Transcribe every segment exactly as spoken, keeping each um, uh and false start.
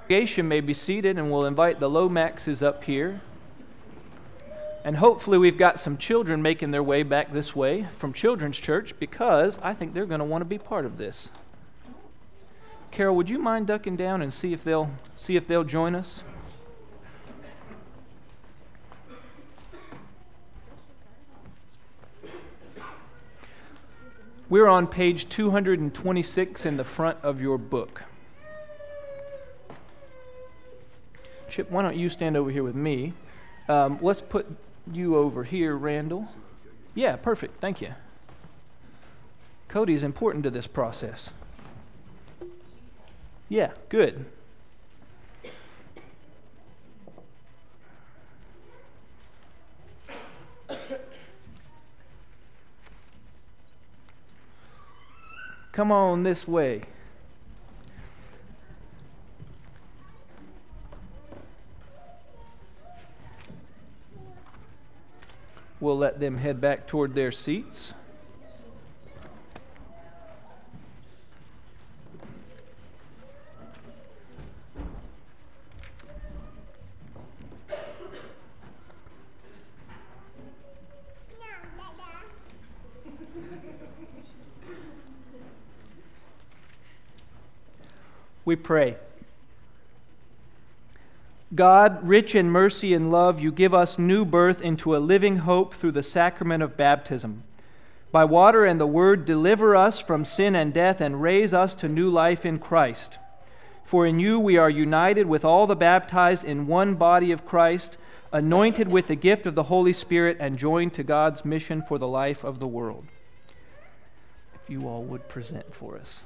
Congregation may be seated, and we'll invite the Lomaxes up here. And hopefully we've got some children making their way back this way from Children's Church, because I think they're going to want to be part of this. Carol, would you mind ducking down and see if they'll see if they'll join us? We're on page two hundred twenty-six in the front of your book. Chip, why don't you stand over here with me? Um, let's put you over here, Randall. Yeah, perfect. Thank you. Cody is important to this process. Yeah, good. Come on this way. We'll let them head back toward their seats. We pray. God, rich in mercy and love, you give us new birth into a living hope through the sacrament of baptism. By water and the word, deliver us from sin and death and raise us to new life in Christ. For in you we are united with all the baptized in one body of Christ, anointed with the gift of the Holy Spirit and joined to God's mission for the life of the world. If you all would present for us.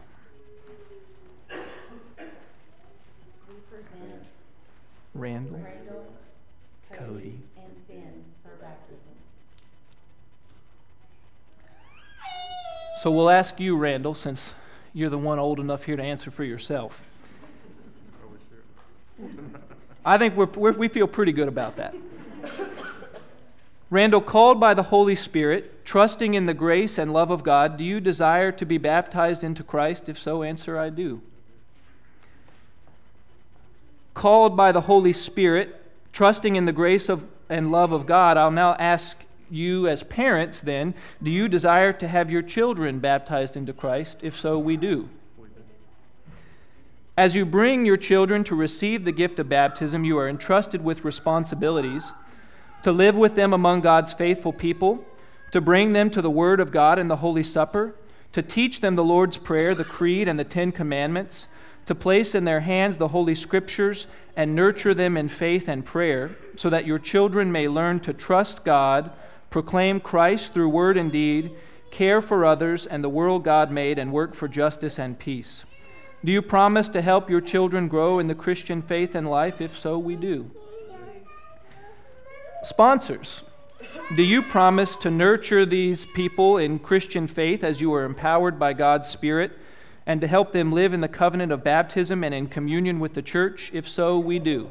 Randall, Randall, Cody, Cody, and Finn for baptism. So we'll ask you, Randall, since you're the one old enough here to answer for yourself. I think we're, we're, we feel pretty good about that. Randall, called by the Holy Spirit, trusting in the grace and love of God, do you desire to be baptized into Christ? If so, answer, I do. Called by the Holy Spirit, trusting in the grace of and love of God, I'll now ask you as parents then, do you desire to have your children baptized into Christ? If so, we do. As you bring your children to receive the gift of baptism, you are entrusted with responsibilities to live with them among God's faithful people, to bring them to the Word of God and the Holy Supper, to teach them the Lord's Prayer, the Creed, and the Ten Commandments, to place in their hands the Holy Scriptures and nurture them in faith and prayer, so that your children may learn to trust God, proclaim Christ through word and deed, care for others and the world God made, and work for justice and peace. Do you promise to help your children grow in the Christian faith and life? If so, we do. Sponsors, do you promise to nurture these people in Christian faith as you are empowered by God's Spirit, and to help them live in the covenant of baptism and in communion with the church? If so, we do.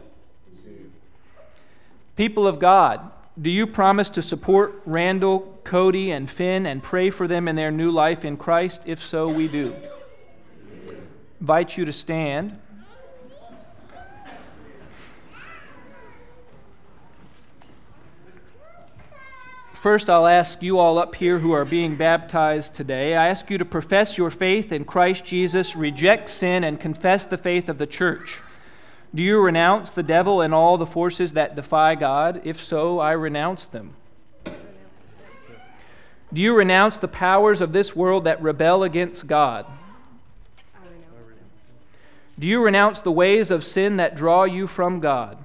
People of God, do you promise to support Randall, Cody, and Finn and pray for them in their new life in Christ? If so, we do. Invite you to stand. First, I'll ask you all up here who are being baptized today, I ask you to profess your faith in Christ Jesus, reject sin, and confess the faith of the church. Do you renounce the devil and all the forces that defy God? If so, I renounce them. Do you renounce the powers of this world that rebel against God? I renounce them. Do you renounce the ways of sin that draw you from God?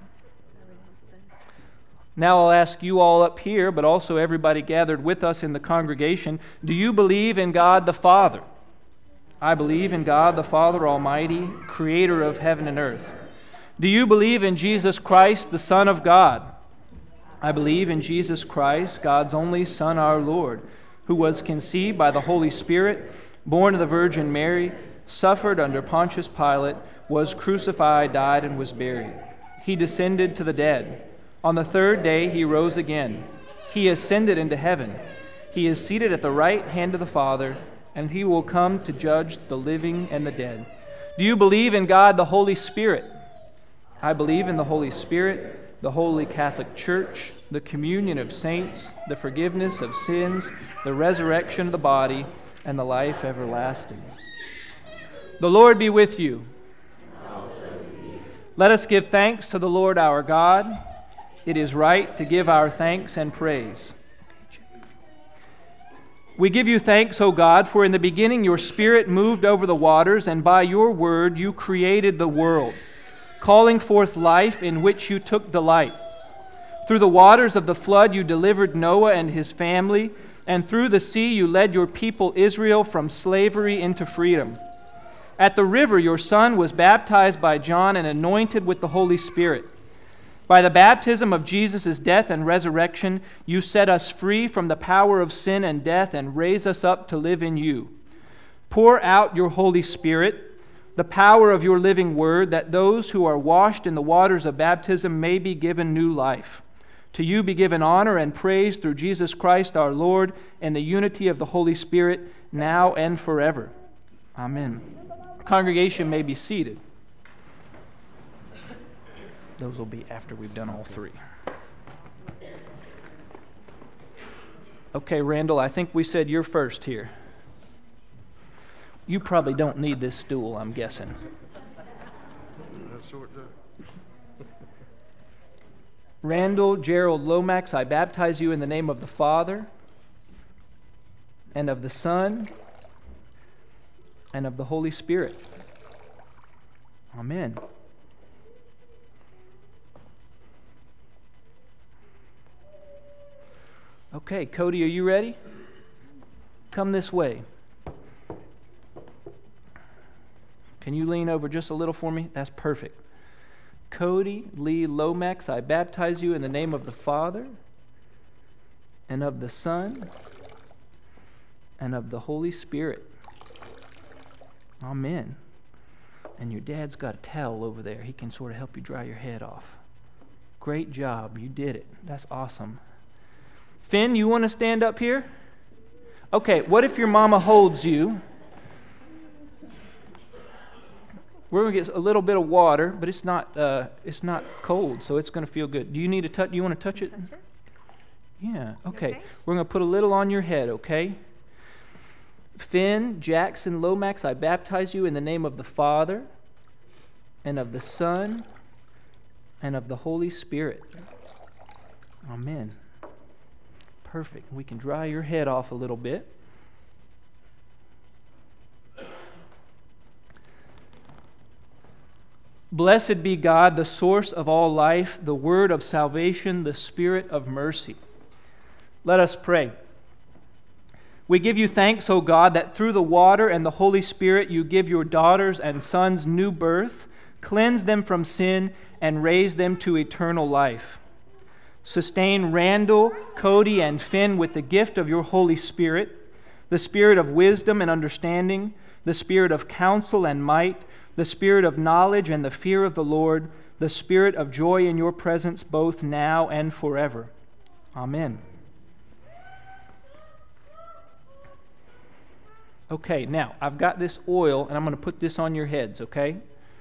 Now I'll ask you all up here, but also everybody gathered with us in the congregation, do you believe in God the Father? I believe in God the Father Almighty, creator of heaven and earth. Do you believe in Jesus Christ, the Son of God? I believe in Jesus Christ, God's only Son, our Lord, who was conceived by the Holy Spirit, born of the Virgin Mary, suffered under Pontius Pilate, was crucified, died, and was buried. He descended to the dead. On the third day he rose again. He ascended into heaven. He is seated at the right hand of the Father, and he will come to judge the living and the dead. Do you believe in God the Holy Spirit? I believe in the Holy Spirit, the Holy Catholic Church, the communion of saints, the forgiveness of sins, the resurrection of the body, and the life everlasting. The Lord be with you. Let us give thanks to the Lord our God. It is right to give our thanks and praise. We give you thanks, O God, for in the beginning your Spirit moved over the waters, and by your word you created the world, calling forth life in which you took delight. Through the waters of the flood you delivered Noah and his family, and through the sea you led your people Israel from slavery into freedom. At the river your Son was baptized by John and anointed with the Holy Spirit. By the baptism of Jesus' death and resurrection, you set us free from the power of sin and death and raise us up to live in you. Pour out your Holy Spirit, the power of your living word, that those who are washed in the waters of baptism may be given new life. To you be given honor and praise through Jesus Christ our Lord, and the unity of the Holy Spirit, now and forever. Amen. Congregation may be seated. Those will be after we've done all three. Okay, Randall, I think we said you're first here. You probably don't need this stool, I'm guessing. Randall Gerald Lomax, I baptize you in the name of the Father, and of the Son, and of the Holy Spirit. Amen. Okay, Cody, are you ready? Come this way. Can you lean over just a little for me? That's perfect. Cody Lee Lomax, I baptize you in the name of the Father, and of the Son, and of the Holy Spirit. Amen. And your dad's got a towel over there. He can sort of help you dry your head off. Great job. You did it. That's awesome. Finn, you want to stand up here? Okay, what if your mama holds you? We're going to get a little bit of water, but it's not uh, it's not cold, so it's going to feel good. Do you need to touch? Do you want to touch it? Touch it? Yeah, okay. Okay. We're going to put a little on your head, okay? Finn Jackson Lomax, I baptize you in the name of the Father, and of the Son, and of the Holy Spirit. Amen. Perfect. We can dry your head off a little bit. Blessed be God, the source of all life, the word of salvation, the spirit of mercy. Let us pray. We give you thanks, O God, that through the water and the Holy Spirit you give your daughters and sons new birth, cleanse them from sin, and raise them to eternal life. Sustain Randall, Cody, and Finn with the gift of your Holy Spirit, the spirit of wisdom and understanding, the spirit of counsel and might, the spirit of knowledge and the fear of the Lord, the spirit of joy in your presence both now and forever. Amen. Okay, now, I've got this oil, and I'm going to put this on your heads, okay?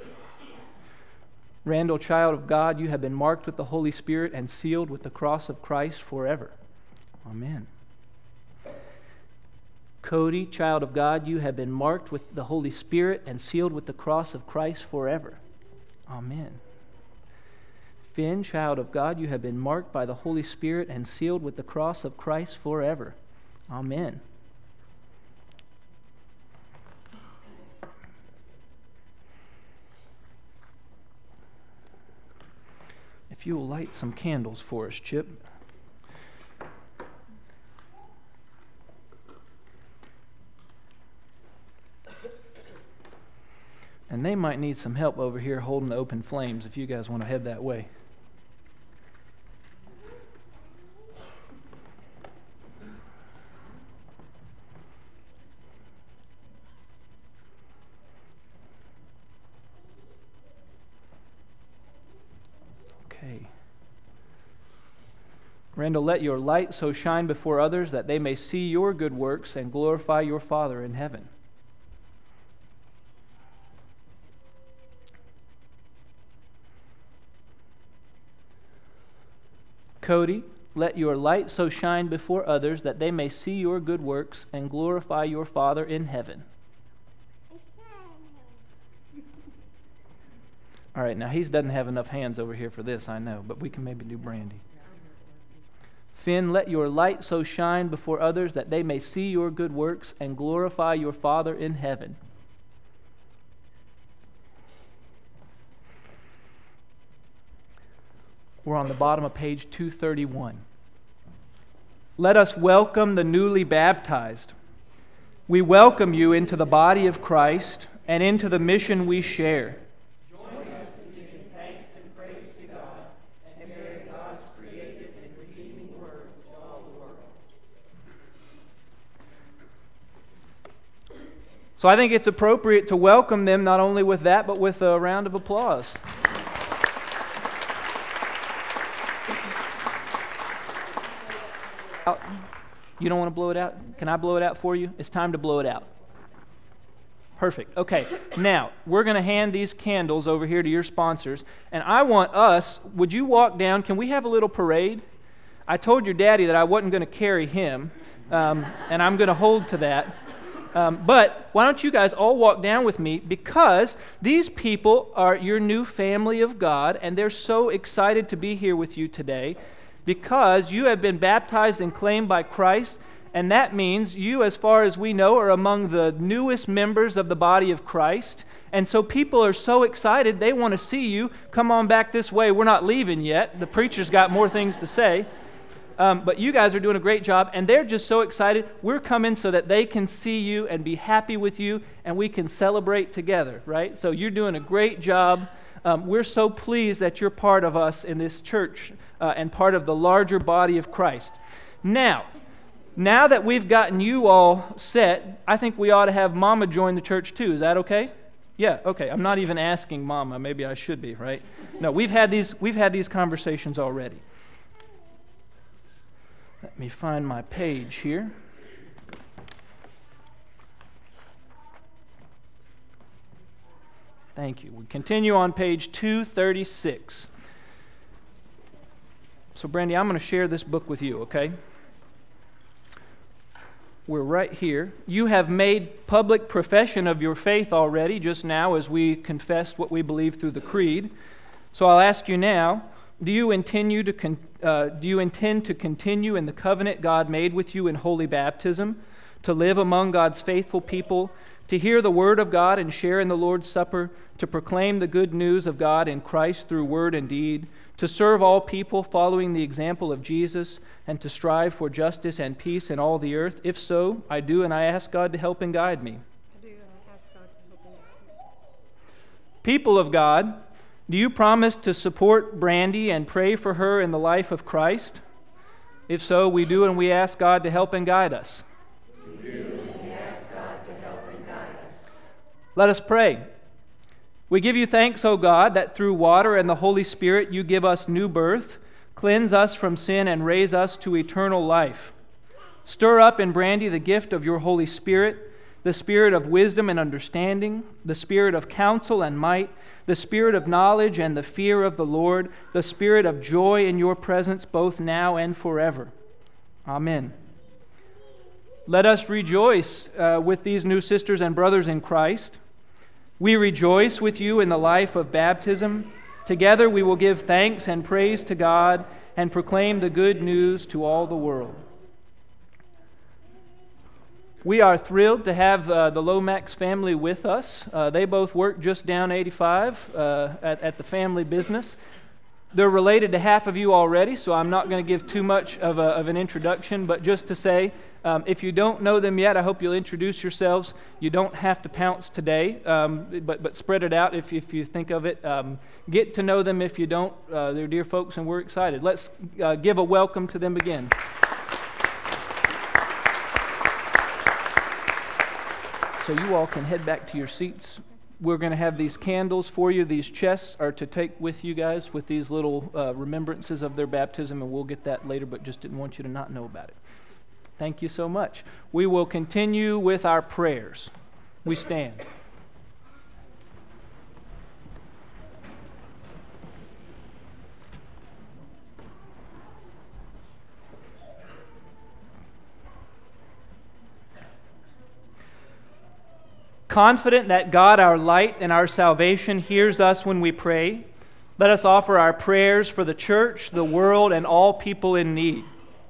Randall, child of God, you have been marked with the Holy Spirit and sealed with the cross of Christ forever. Amen. Cody, child of God, you have been marked with the Holy Spirit and sealed with the cross of Christ forever. Amen. Finn, child of God, you have been marked by the Holy Spirit and sealed with the cross of Christ forever. Amen. If you will light some candles for us, Chip. And they might need some help over here holding the open flames if you guys want to head that way. Okay. Randall, let your light so shine before others that they may see your good works and glorify your Father in heaven. Cody, let your light so shine before others that they may see your good works and glorify your Father in heaven. All right, now he doesn't have enough hands over here for this, I know, but we can maybe do Brandy. Finn, let your light so shine before others that they may see your good works and glorify your Father in heaven. We're on the bottom of page two thirty-one. Let us welcome the newly baptized. We welcome you into the body of Christ and into the mission we share. So I think it's appropriate to welcome them not only with that, but with a round of applause. You don't want to blow it out? Can I blow it out for you? It's time to blow it out. Perfect. Okay, now we're going to hand these candles over here to your sponsors. And I want us, would you walk down? Can we have a little parade? I told your daddy that I wasn't going to carry him, um, and I'm going to hold to that. Um, but why don't you guys all walk down with me, because these people are your new family of God, and they're so excited to be here with you today because you have been baptized and claimed by Christ, and that means you, as far as we know, are among the newest members of the body of Christ. And so people are so excited, they want to see you. Come on back this way. We're not leaving yet. The preacher's got more things to say. Um, but you guys are doing a great job, and they're just so excited. We're coming so that they can see you and be happy with you, and we can celebrate together, right? So you're doing a great job. Um, we're so pleased that you're part of us in this church uh, and part of the larger body of Christ. Now, now that we've gotten you all set, I think we ought to have Mama join the church too. Is that okay? Yeah, okay. I'm not even asking Mama. Maybe I should be, right? No, we've had these, we've had these conversations already. Let me find my page here. Thank you. We continue on page two thirty-six. So, Brandy, I'm going to share this book with you, okay? We're right here. You have made public profession of your faith already, just now, as we confessed what we believe through the creed. So I'll ask you now, do you intend to con- uh, do you intend to continue in the covenant God made with you in holy baptism, to live among God's faithful people, to hear the word of God and share in the Lord's Supper, to proclaim the good news of God in Christ through word and deed, to serve all people following the example of Jesus, and to strive for justice and peace in all the earth? If so, I do, and I ask God to help and guide me. I do, and I ask God to help and guide me. People of God, do you promise to support Brandy and pray for her in the life of Christ? If so, we do, and we ask God to help and guide us. We do, and we ask God to help and guide us. Let us pray. We give you thanks, O God, that through water and the Holy Spirit you give us new birth, cleanse us from sin, and raise us to eternal life. Stir up in Brandy the gift of your Holy Spirit, the spirit of wisdom and understanding, the spirit of counsel and might, the spirit of knowledge and the fear of the Lord, the spirit of joy in your presence both now and forever. Amen. Let us rejoice uh, with these new sisters and brothers in Christ. We rejoice with you in the life of baptism. Together we will give thanks and praise to God and proclaim the good news to all the world. We are thrilled to have uh, the Lomax family with us. Uh, they both work just down eighty-five uh, at, at the family business. They're related to half of you already, so I'm not going to give too much of, a, of an introduction, but just to say, um, if you don't know them yet, I hope you'll introduce yourselves. You don't have to pounce today, um, but, but spread it out if, if you think of it. Um, get to know them if you don't. Uh, they're dear folks, and we're excited. Let's uh, give a welcome to them again. So you all can head back to your seats. We're going to have these candles for you. These chests are to take with you guys with these little uh, remembrances of their baptism, and we'll get that later, but just didn't want you to not know about it. Thank you so much. We will continue with our prayers. We stand. Confident that God, our light and our salvation, hears us when we pray, let us offer our prayers for the church, the world, and all people in need.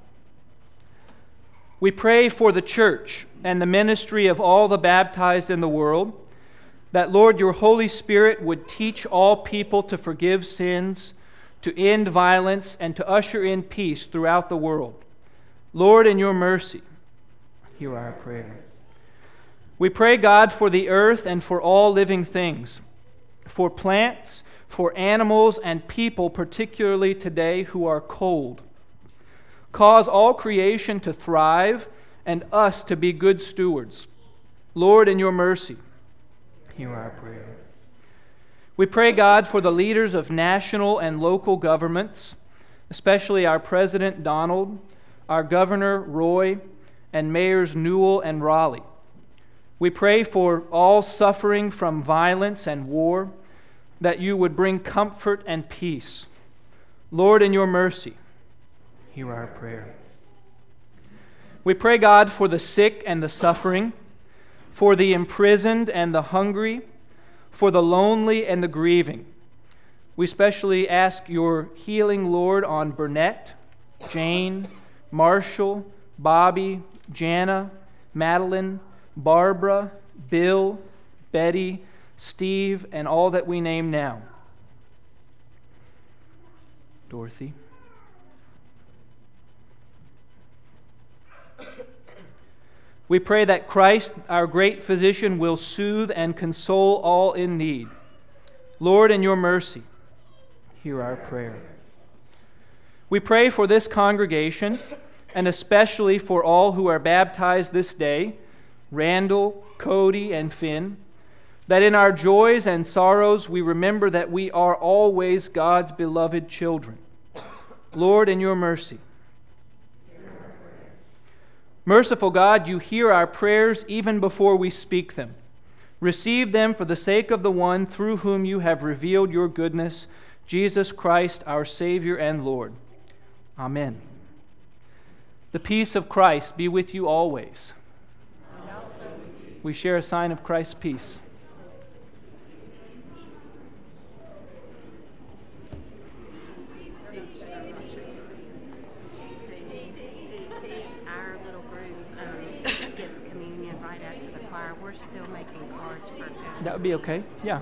We pray for the church and the ministry of all the baptized in the world, that, Lord, your Holy Spirit would teach all people to forgive sins, to end violence, and to usher in peace throughout the world. Lord, in your mercy, hear our prayer. We pray, God, for the earth and for all living things, for plants, for animals, and people, particularly today, who are cold. Cause all creation to thrive and us to be good stewards. Lord, in your mercy, hear our prayer. We pray, God, for the leaders of national and local governments, especially our President Donald, our Governor Roy, and Mayors Newell and Raleigh. We pray for all suffering from violence and war, that you would bring comfort and peace. Lord, in your mercy, hear our prayer. We pray, God, for the sick and the suffering, for the imprisoned and the hungry, for the lonely and the grieving. We especially ask your healing, Lord, on Burnett, Jane, Marshall, Bobby, Jana, Madeline, Barbara, Bill, Betty, Steve, and all that we name now. Dorothy. We pray that Christ, our great physician, will soothe and console all in need. Lord, in your mercy, hear our prayer. We pray for this congregation, and especially for all who are baptized this day, Randall, Cody, and Finn, that in our joys and sorrows we remember that we are always God's beloved children. Lord, in your mercy. Merciful God, you hear our prayers even before we speak them. Receive them for the sake of the one through whom you have revealed your goodness, Jesus Christ, our Savior and Lord. Amen. The peace of Christ be with you always. We share a sign of Christ's peace. Our little group um, gets communion right after the choir. We're still making cards for them. That would be okay. Yeah.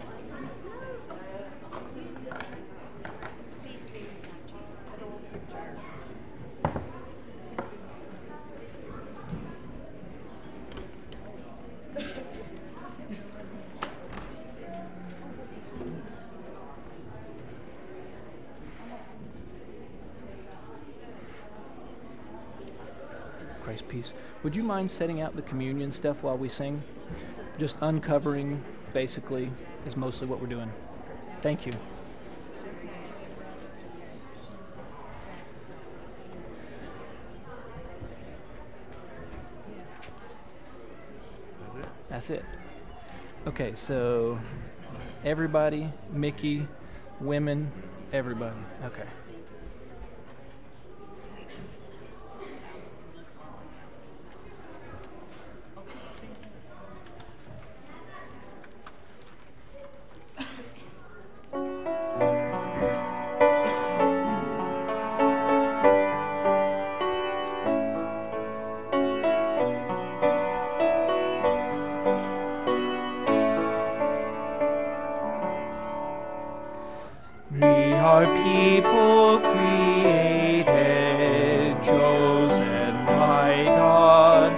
Christ's peace. Would you mind setting out the communion stuff while we sing? Just uncovering, basically, is mostly what we're doing. Thank you. That's it. Okay, so everybody, Mickey, women, everybody. Okay. We are people created, chosen by God.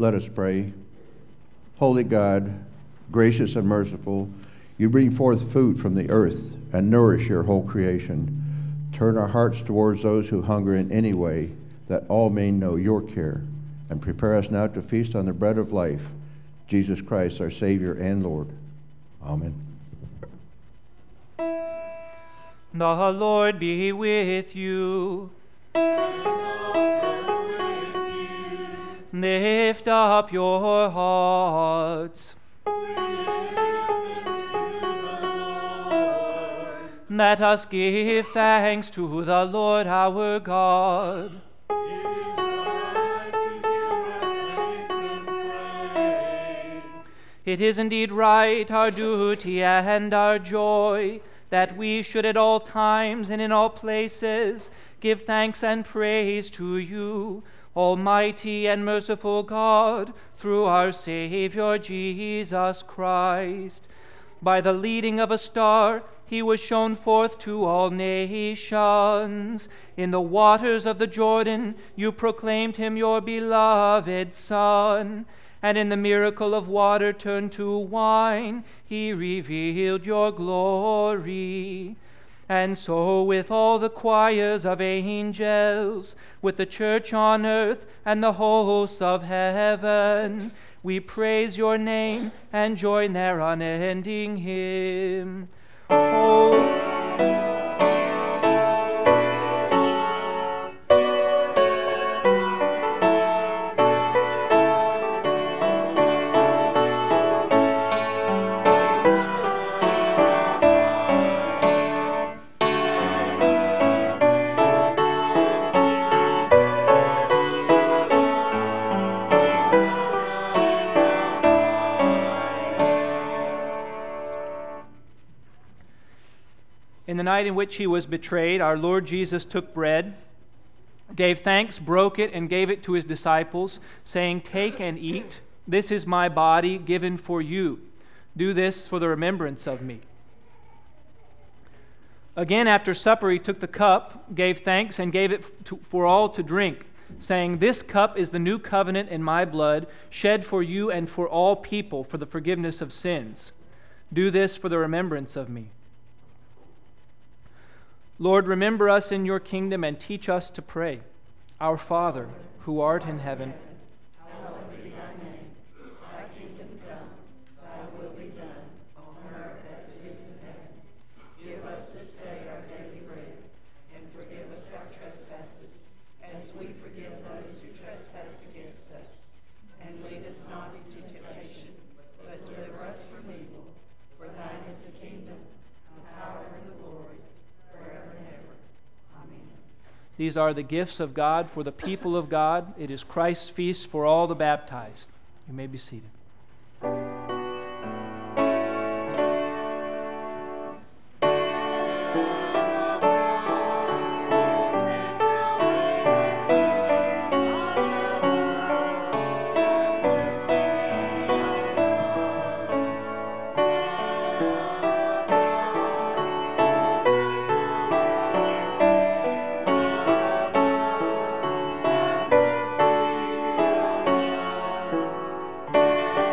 Let us pray. Holy God, gracious and merciful, you bring forth food from the earth and nourish your whole creation. Turn our hearts towards those who hunger in any way, that all may know your care, and prepare us now to feast on the bread of life, Jesus Christ, our Savior and Lord. Amen. The Lord be with you. Lift up your hearts. Let us give thanks to the Lord our God. It is indeed right, our duty and our joy, that we should at all times and in all places give thanks and praise to you, Almighty and merciful God, through our Savior Jesus Christ. By the leading of a star, he was shown forth to all nations. In the waters of the Jordan, you proclaimed him your beloved Son. And in the miracle of water turned to wine, he revealed your glory. And so with all the choirs of angels, with the church on earth and the hosts of heaven, we praise your name and join their unending hymn. Oh, in the night in which he was betrayed, our Lord Jesus took bread, gave thanks, broke it, and gave it to his disciples, saying, "Take and eat. This is my body given for you. Do this for the remembrance of me." Again, after supper, he took the cup, gave thanks, and gave it to, for all to drink, saying, "This cup is the new covenant in my blood, shed for you and for all people for the forgiveness of sins. Do this for the remembrance of me." Lord, remember us in your kingdom and teach us to pray. Our Father, who art in heaven, Hallowed be thy name. Thy kingdom come, thy will be done, on earth as it is in heaven. Give us this day our daily bread, and forgive us our trespasses, as we forgive those who trespass against us. And lead us not into temptation, but deliver us from evil. For thine is the kingdom, the power, and the glory, forever and ever. Amen. These are the gifts of God for the people of God. It is Christ's feast for all the baptized. You may be seated. Thank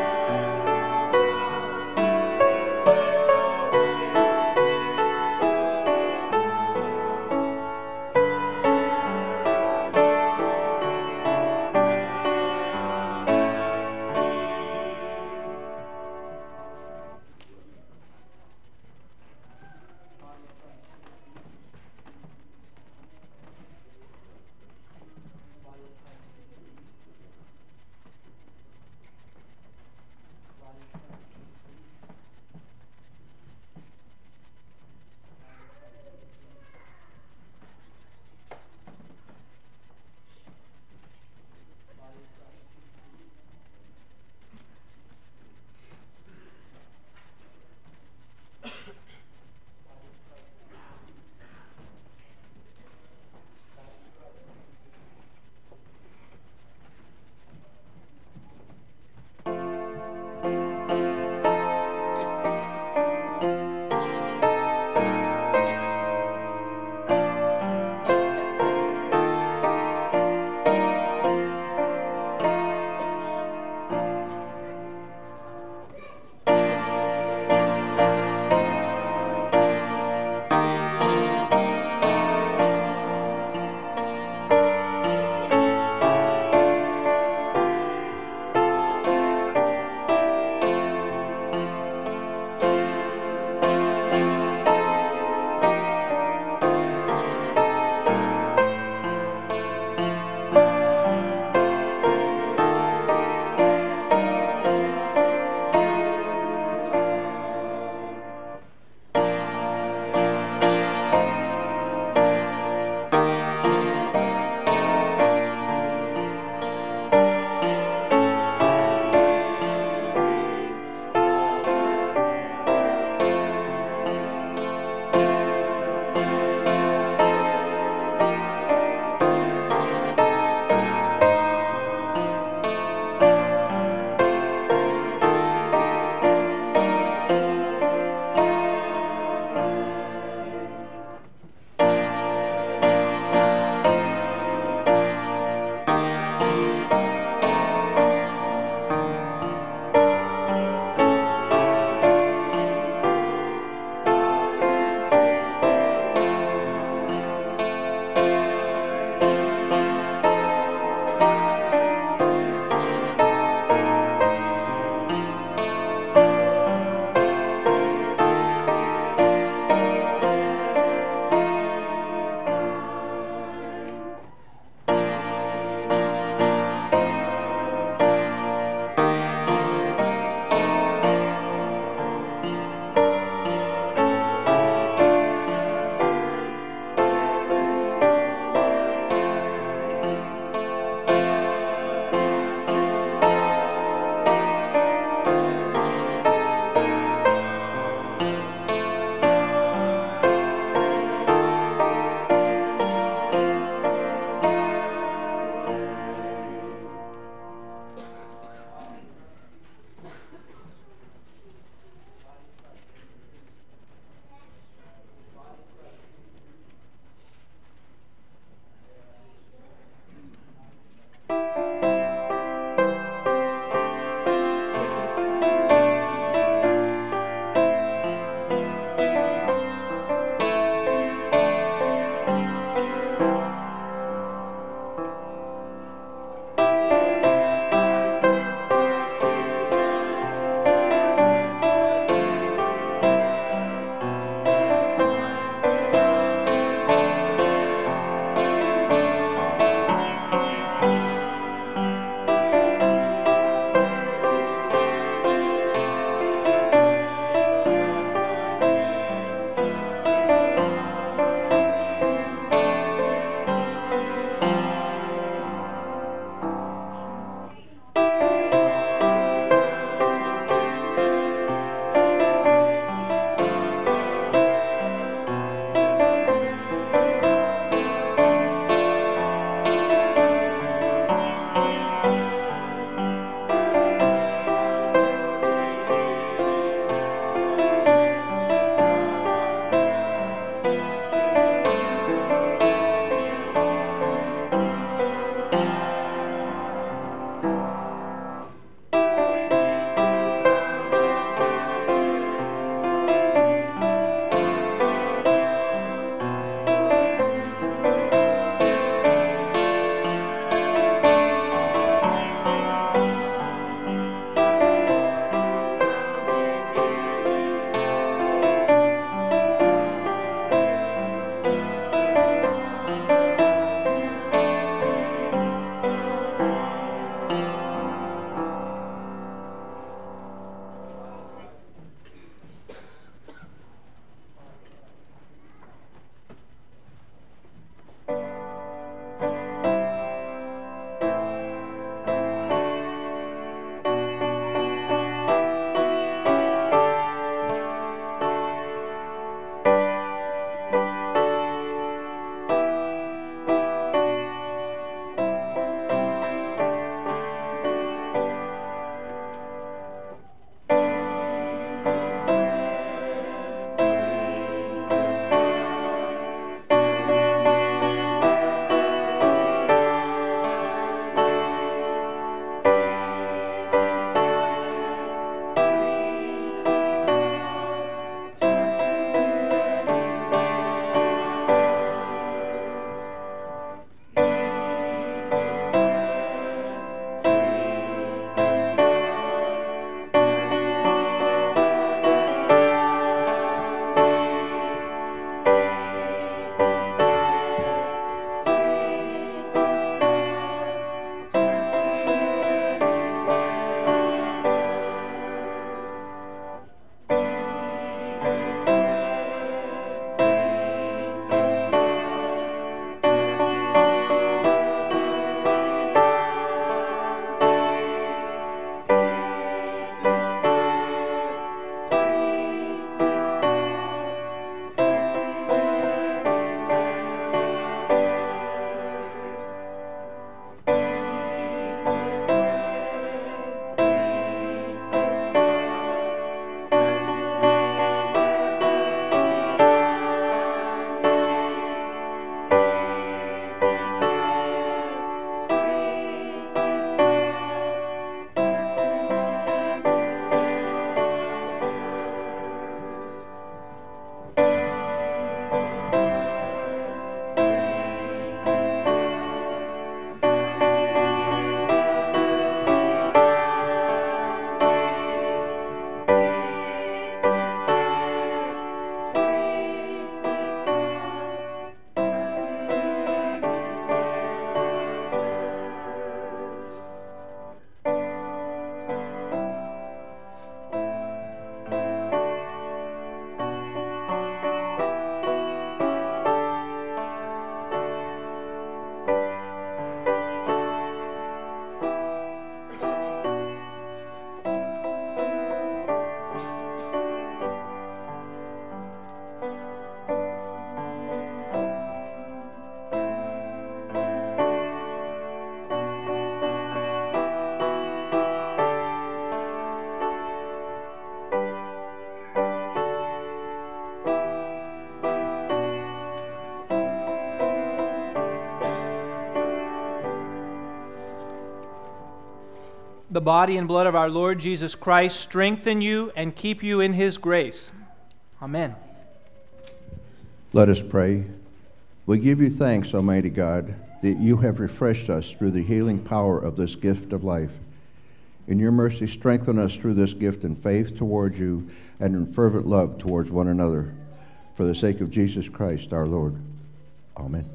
The body and blood of our Lord Jesus Christ strengthen you and keep you in His grace. Amen. Let us pray. We give you thanks, Almighty God, that you have refreshed us through the healing power of this gift of life. In your mercy, strengthen us through this gift in faith towards you and in fervent love towards one another. For the sake of Jesus Christ, our Lord. Amen.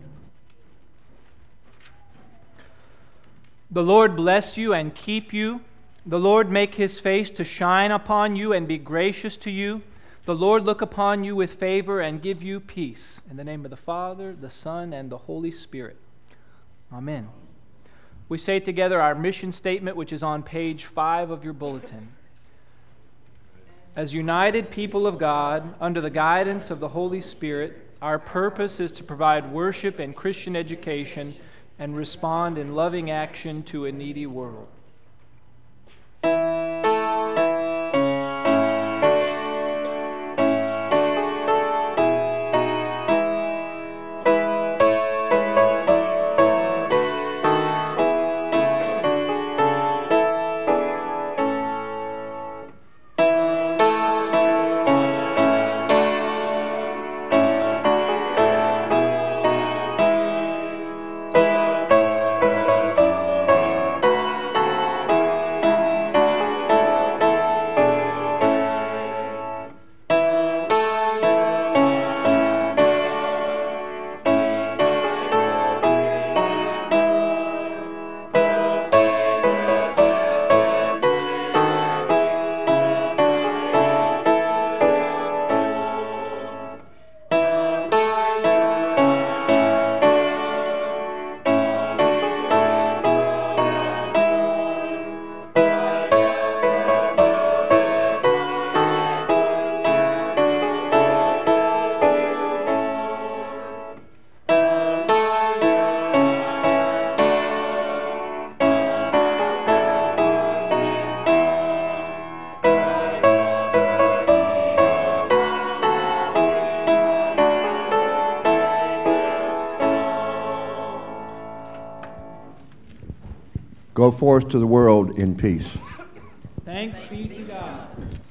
The Lord bless you and keep you. The Lord make His face to shine upon you and be gracious to you. The Lord look upon you with favor and give you peace. In the name of the Father, the Son, and the Holy Spirit. Amen. We say together our mission statement, which is on page five of your bulletin. As united people of God, under the guidance of the Holy Spirit, our purpose is to provide worship and Christian education and respond in loving action to a needy world. Go forth to the world in peace. Thanks be to God.